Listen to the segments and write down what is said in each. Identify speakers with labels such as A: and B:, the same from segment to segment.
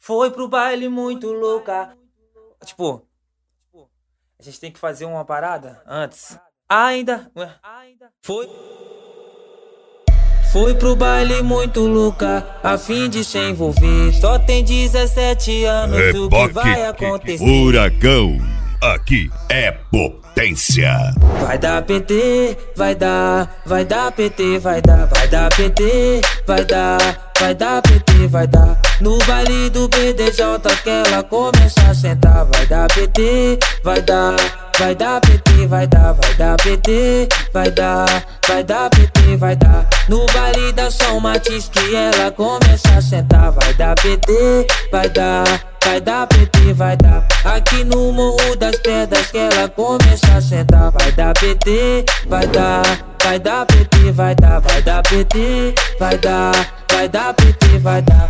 A: Foi pro baile muito louca. Tipo, a gente tem que fazer uma parada antes. Foi. Foi pro baile muito louca, a fim de se envolver. Só tem 17 anos, o que vai acontecer?
B: Furacão, aqui é potência.
A: Vai dar PT, vai dar PT, vai dar PT, vai dar PT, vai dar. No baile do BDJ que ela começa a sentar. Vai dar PT, vai dar PT, vai dar PT, vai dar PT, vai dar. No baile da São Martins que ela começa a sentar. Vai dar PT, vai dar PT, vai dar. Aqui no Morro das Pedras que ela começa a sentar. Vai dar PT, vai dar PT, vai dar PT, vai dar PT, vai dar.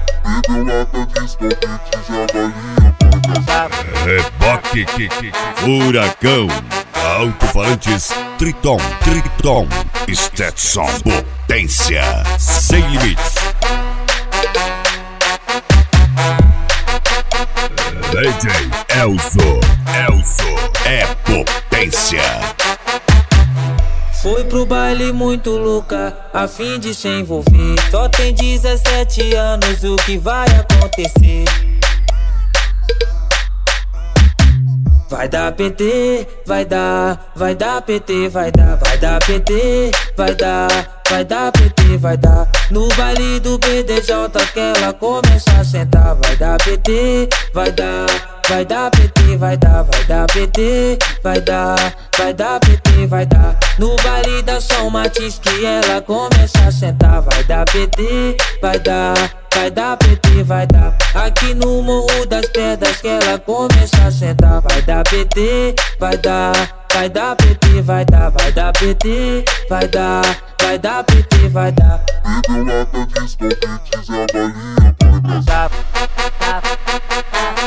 B: Reboque, furacão, alto-falantes, Triton, Stetson, potência, sem limites. DJ Elzo, é potência.
A: Foi pro baile muito louca, a fim de se envolver. Só tem 17 anos, o que vai acontecer? Vai dar PT, vai dar PT, vai dar PT, vai dar PT, vai dar. No baile do BDJ que ela começa a sentar. Vai dar PT, vai dar PT, vai dar PT, vai dar PT, vai dar. No baile da São Martins que ela começa a sentar. Vai dar PT, vai dar PT, vai dar. Aqui no Morro das Pedras que ela começa a sentar. Vai dar PT, vai dar PT, vai dar PT, vai dar PT, vai dar.
C: Bebeu lata de escondite, a balinha vai dar.